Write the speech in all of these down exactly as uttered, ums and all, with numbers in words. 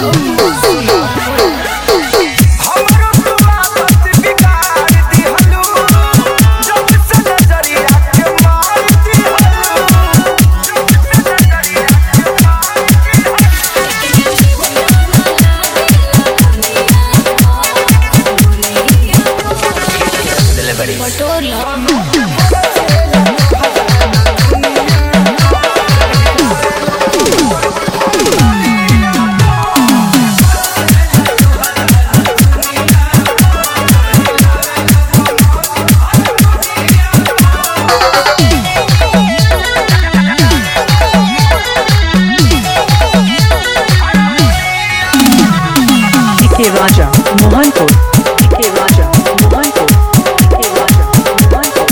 के राजा मोहनपुर के राजा मोहनपुर के राजा मोहनपुर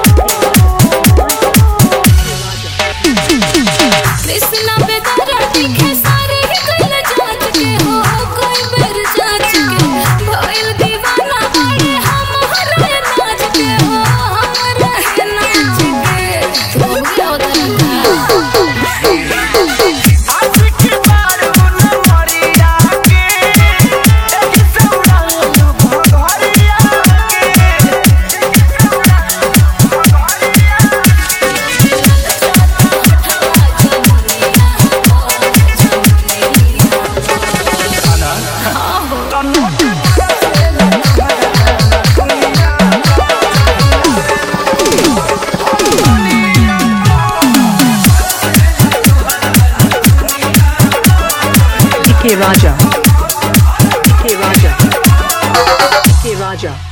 कृष्णा बेदारा दिखे सारे ही गल जात के हो कोई बेर जात के भइल दीवाना बड़े हमारे नाच के हो हमारे नाच के तू क्या उधर के राजा के राजा के राजा